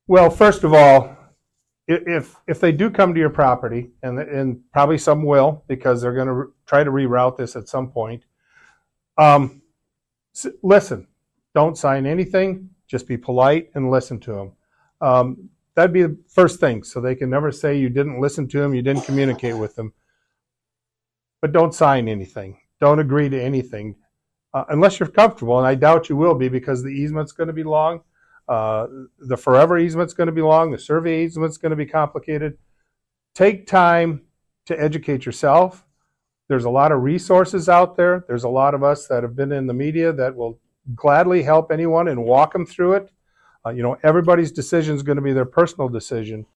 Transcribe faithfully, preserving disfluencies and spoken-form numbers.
Well, first of all, if if they do come to your property, and and probably some will because they're going to try to reroute this at some point. Um, listen, don't sign anything. Just be polite and listen to them. Um, that'd be the first thing, so they can never say you didn't listen to them, you didn't communicate with them. But don't sign anything. Don't agree to anything uh, unless you're comfortable, and I doubt you will be because the easement's going to be long. Uh, the forever easement's going to be long. The survey easement's going to be complicated. Take time to educate yourself. There's a lot of resources out there. There's a lot of us that have been in the media that will gladly help anyone and walk them through it. Uh, you know, everybody's decision is going to be their personal decision.